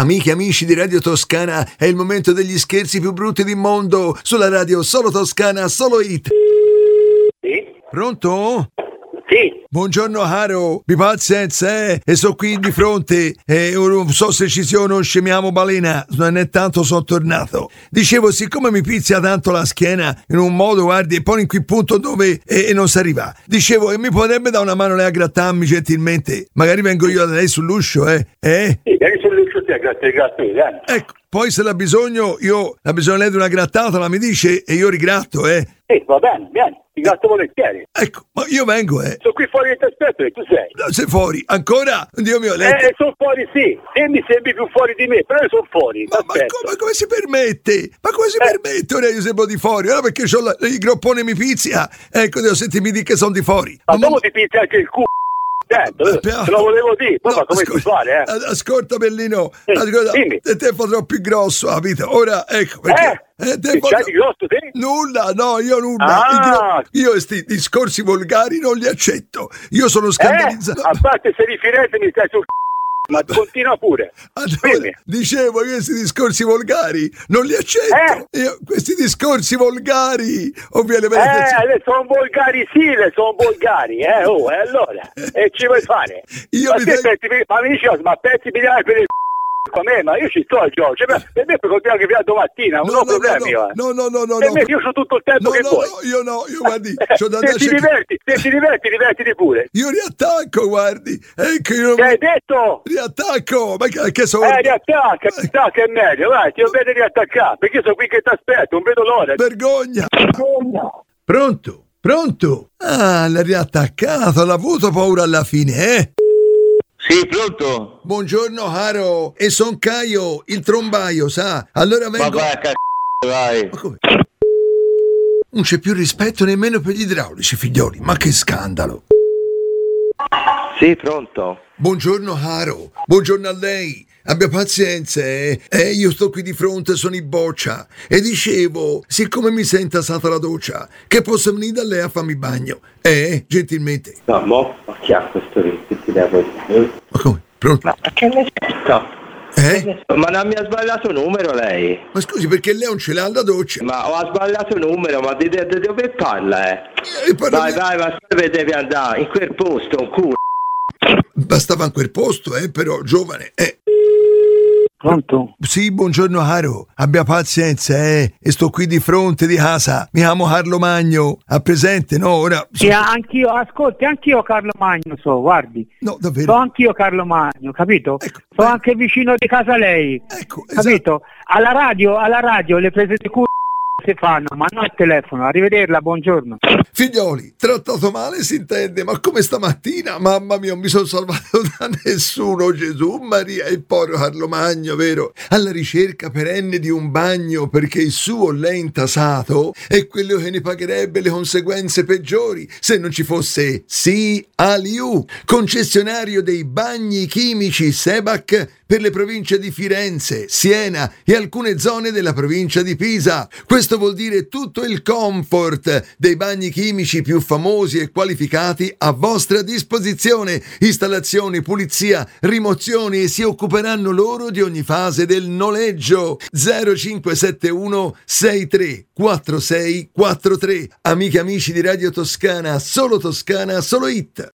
Amiche e amici di Radio Toscana, è il momento degli scherzi più brutti del mondo sulla radio Solo Toscana, Solo Hit. Sì? Pronto? Sì. Buongiorno Haro, mi pazienza, e sono qui di fronte, non so se ci sia uno scemiamo balena, non è tanto sono tornato. Dicevo, siccome mi pizza tanto la schiena, in un modo, guardi, e poi in quel punto dove non si arriva. Dicevo, e mi potrebbe dare una mano lei a grattarmi gentilmente? Magari vengo io da lei sull'uscio, Sì, vieni sull'uscio te, grazie, Ecco, poi se l'ha bisogno, lei di una grattata, la mi dice e io rigratto, Sì, va bene, vieni, ti gratto volentieri. Ecco, ma io vengo, Sono qui fuori che ti aspetto e tu sei. No, sei fuori, ancora? Dio mio, lei... Sono fuori, sì. Te mi sembri più fuori di me, però io sono fuori. Ma come si permette? Ma come si permette? Ora io sembro di fuori, ora perché c'ho il groppone mi pizia. Ecco, devo sentire mi dica che sono di fuori. Ma dopo ti pizzi anche il culo. Te lo volevo dire, poi ma come si fare, Ascolta Bellino, dimmi. te fa troppo più grosso, capito? Ora, ecco, perché... c'hai di grosso te? Nulla, no, io nulla. Io questi discorsi volgari non li accetto. Io sono scandalizzato. A parte se riferente mi stai sul ma continua pure. Allora, dicevo, io questi discorsi volgari non li accetto. Io, questi discorsi volgari, ovviamente. Sono volgari, sì, sono volgari, allora. E ci vuoi fare? Ma mi dicevo, ma pezzi miliardi per il con me, ma io ci sto Giorgio, per me puoi continuare che fino a domattina, non ho problemi io. No. Per me io ho tutto il tempo che vuoi. Io guardi, c'ho da se ti diverti pure. Io riattacco, guardi. Ecco, io che hai detto? Riattacco, ma che sono? Riattacca, è meglio, vai, ti vedo riattaccare, perché io sono qui che ti aspetto, non vedo l'ora. Vergogna. Pronto? Ah, l'ha riattaccato, l'ha avuto paura alla fine, Sì, pronto? Buongiorno Haro, e son Caio, il trombaio, sa? Allora vengo... Ma vai. Ma come? Non c'è più rispetto nemmeno per gli idraulici, figlioli, ma che scandalo! Sì, pronto? Buongiorno Haro, buongiorno a lei. Abbia pazienza, io sto qui di fronte, sono in boccia e dicevo, siccome mi sei intasata la doccia, che posso venire da lei a farmi bagno, gentilmente. No, ma chi ha questo rischio? Ma come? Pronto? Ma che ne Ma non mi ha sbagliato numero lei? Ma scusi, perché lei non ce l'ha alla doccia? Ma ho sbagliato numero, ma di dove parla, Vai, ma dove devi andare? In quel posto, un culo. Bastava in quel posto, però giovane, Pronto? Sì, buongiorno Haro, abbia pazienza, e sto qui di fronte di casa, mi chiamo Carlo Magno, ha presente, no? Ora... Sì, anch'io, ascolti, anch'io Carlo Magno guardi. No, davvero? So anch'io Carlo Magno, capito? Ecco, so anche vicino di casa lei, ecco, capito? Esatto. Alla radio le prese di culo si fanno, ma non al telefono. Arrivederla, buongiorno. Figlioli, trattato male si intende, ma come stamattina, mamma mia, non mi sono salvato da nessuno, Gesù Maria, il povero Carlo Magno, vero? Alla ricerca perenne di un bagno perché il suo l'è intasato e quello che ne pagherebbe le conseguenze peggiori se non ci fosse Aliu, concessionario dei bagni chimici Sebac per le province di Firenze, Siena e alcune zone della provincia di Pisa. Questo vuol dire tutto il comfort dei bagni chimici più famosi e qualificati a vostra disposizione. Installazioni, pulizia, rimozioni, e si occuperanno loro di ogni fase del noleggio. 0571 63 46 43. Amiche e amici di Radio Toscana, Solo Hit.